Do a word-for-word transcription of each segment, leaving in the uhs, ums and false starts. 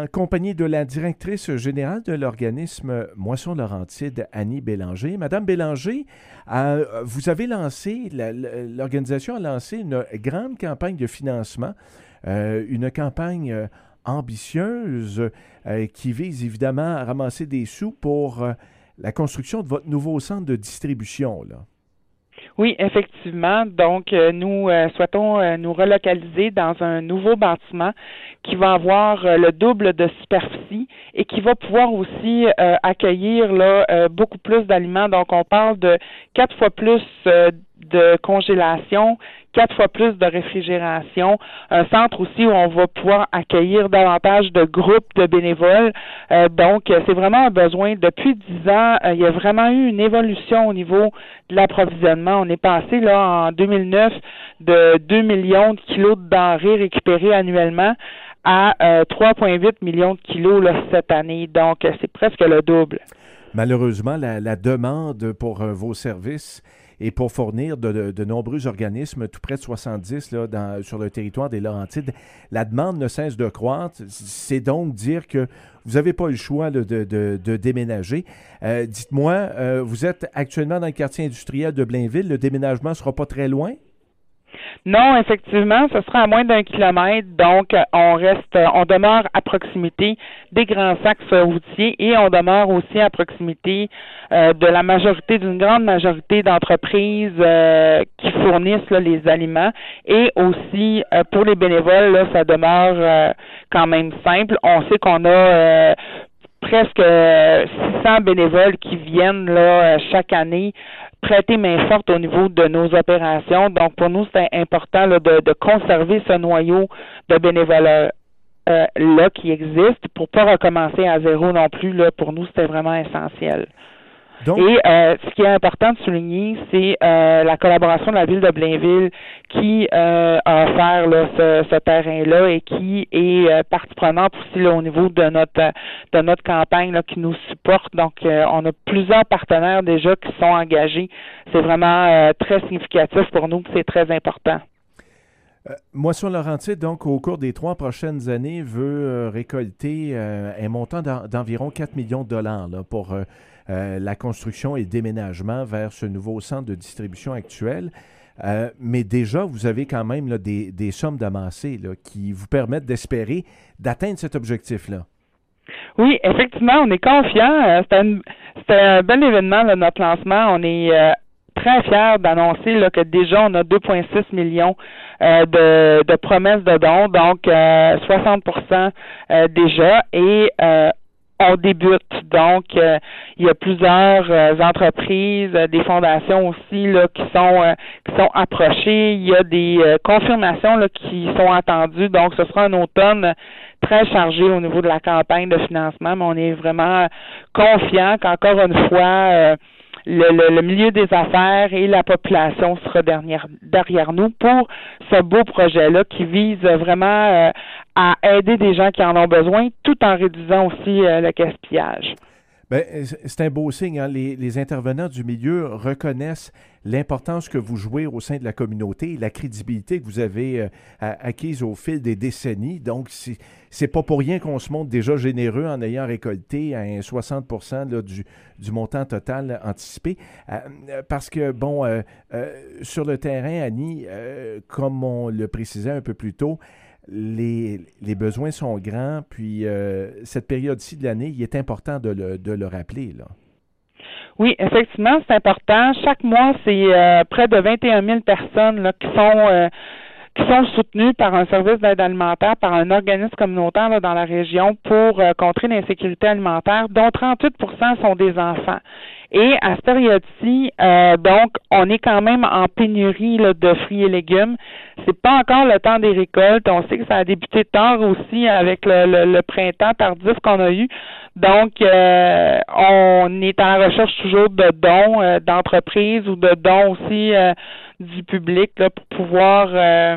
en compagnie de la directrice générale de l'organisme Moisson Laurentide, Annie Bélanger. Madame Bélanger, euh, vous avez lancé, la, l'organisation a lancé une grande campagne de financement, euh, une campagne euh, ambitieuse euh, qui vise évidemment à ramasser des sous pour euh, la construction de votre nouveau centre de distribution, là. Oui, effectivement. Donc, euh, nous euh, souhaitons euh, nous relocaliser dans un nouveau bâtiment qui va avoir euh, le double de superficie et qui va pouvoir aussi euh, accueillir là euh, beaucoup plus d'aliments. Donc, on parle de quatre fois plus euh, de congélation, quatre fois plus de réfrigération, un centre aussi où on va pouvoir accueillir davantage de groupes de bénévoles. Euh, donc, c'est vraiment un besoin. Depuis dix ans, euh, il y a vraiment eu une évolution au niveau de l'approvisionnement. On est passé là en deux mille neuf de deux millions de kilos de denrées récupérées annuellement à euh, trois virgule huit millions de kilos là, cette année. Donc, c'est presque le double. Malheureusement, la, la demande pour euh, vos services et pour fournir de, de, de nombreux organismes, tout près de soixante-dix là, dans, sur le territoire des Laurentides, la demande ne cesse de croître. C'est donc dire que vous n'avez pas le choix là, de, de, de déménager. Euh, dites-moi, euh, vous êtes actuellement dans le quartier industriel de Blainville. Le déménagement ne sera pas très loin? Non, effectivement, ce sera à moins d'un kilomètre, donc on reste, on demeure à proximité des grands axes routiers et on demeure aussi à proximité euh, de la majorité, d'une grande majorité d'entreprises euh, qui fournissent là, les aliments et aussi euh, pour les bénévoles, là, ça demeure euh, quand même simple. On sait qu'on a euh, presque six cents bénévoles qui viennent là chaque année prêter main forte au niveau de nos opérations. Donc, pour nous, c'est important là, de, de conserver ce noyau de bénévolat euh, là qui existe pour pas recommencer à zéro non plus. Là, pour nous, c'était vraiment essentiel. Donc, et euh, ce qui est important de souligner, c'est euh, la collaboration de la ville de Blainville qui euh, a offert là, ce, ce terrain-là et qui est euh, partie prenante aussi là, au niveau de notre de notre campagne là, qui nous supporte. Donc, euh, on a plusieurs partenaires déjà qui sont engagés. C'est vraiment euh, très significatif pour nous, c'est très important. Euh, Moisson Laurentide, donc, au cours des trois prochaines années, veut euh, récolter euh, un montant d'en, d'environ quatre millions de dollars là, pour euh, euh, la construction et le déménagement vers ce nouveau centre de distribution actuel. Euh, mais déjà, vous avez quand même là, des, des sommes d'amassées là, qui vous permettent d'espérer d'atteindre cet objectif-là. Oui, effectivement, on est confiants. C'était, une, c'était un bel événement, là, notre lancement. On est euh, très fiers d'annoncer là, que déjà, on a deux virgule six millions euh, de, de promesses de dons, donc euh, soixante pour cent euh, déjà. Et euh, on débute. Donc, euh, il y a plusieurs euh, entreprises, euh, des fondations aussi là, qui sont euh, qui sont approchées. Il y a des euh, confirmations là, qui sont attendues. Donc, ce sera un automne très chargé au niveau de la campagne de financement, mais on est vraiment confiant qu'encore une fois, euh, le, le, le milieu des affaires et la population sera derrière, derrière nous pour ce beau projet-là qui vise vraiment euh, à aider des gens qui en ont besoin, tout en réduisant aussi euh, le gaspillage. Bien, c'est un beau signe. Hein? Les, les intervenants du milieu reconnaissent l'importance que vous jouez au sein de la communauté et la crédibilité que vous avez euh, acquise au fil des décennies. Donc, c'est, c'est pas pour rien qu'on se montre déjà généreux en ayant récolté un soixante pour cent là, du, du montant total anticipé. Euh, parce que, bon, euh, euh, sur le terrain, Annie, euh, comme on le précisait un peu plus tôt, Les, les besoins sont grands, puis euh, cette période-ci de l'année, il est important de le, de le rappeler, là. Oui, effectivement, c'est important. Chaque mois, c'est euh, près de vingt et un mille personnes là, qui sont euh, qui sont soutenues par un service d'aide alimentaire, par un organisme communautaire là, dans la région pour euh, contrer l'insécurité alimentaire, dont trente-huit pour cent sont des enfants. Et à cette période-ci, euh, donc, on est quand même en pénurie là, de fruits et légumes. C'est pas encore le temps des récoltes. On sait que ça a débuté tard aussi avec le, le, le printemps tardif qu'on a eu. Donc, euh, on est à la recherche toujours de dons euh, d'entreprises ou de dons aussi euh, du public là, pour pouvoir euh,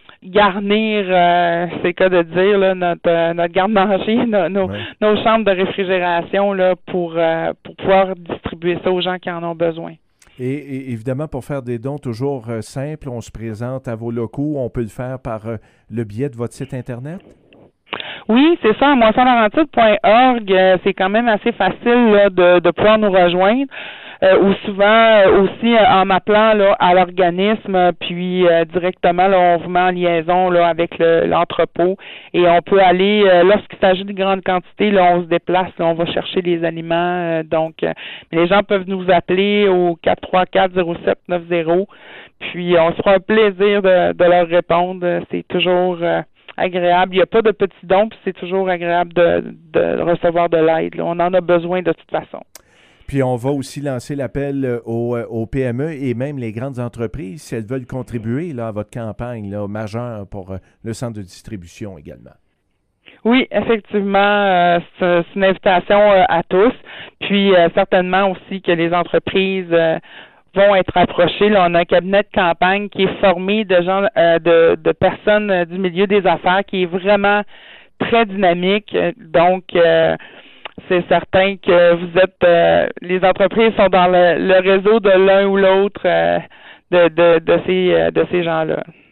garnir, euh, c'est le cas de dire, là, notre, euh, notre garde-manger, nos, nos, ouais. nos chambres de réfrigération là, pour, euh, pour pouvoir distribuer ça aux gens qui en ont besoin. Et, et évidemment, pour faire des dons toujours euh, simples, on se présente à vos locaux. On peut le faire par euh, le biais de votre site Internet? Oui, c'est ça, moisson laurentide point org, euh, c'est quand même assez facile là, de, de pouvoir nous rejoindre. Euh, ou souvent euh, aussi euh, en m'appelant là, à l'organisme, puis euh, directement là, on vous met en liaison là, avec le, l'entrepôt et on peut aller, euh, lorsqu'il s'agit de grandes quantités, là, on se déplace, là, on va chercher les aliments. Euh, donc, euh, les gens peuvent nous appeler au quatre trois quatre zéro sept neuf zéro, puis on se fera un plaisir de, de leur répondre. C'est toujours euh, agréable. Il n'y a pas de petits dons, puis c'est toujours agréable de, de recevoir de l'aide. Là. On en a besoin de toute façon. Puis on va aussi lancer l'appel aux, aux P M E et même les grandes entreprises si elles veulent contribuer là, à votre campagne là, majeure pour euh, le centre de distribution également. Oui, effectivement, euh, c'est, c'est une invitation euh, à tous. Puis euh, certainement aussi que les entreprises euh, vont être approchées. Là, on a un cabinet de campagne qui est formé de gens, euh, de, de personnes euh, du milieu des affaires, qui est vraiment très dynamique. Donc, euh, c'est certain que vous êtes, euh, les entreprises sont dans le, le réseau de l'un ou l'autre euh, de, de, de ces, de ces gens-là.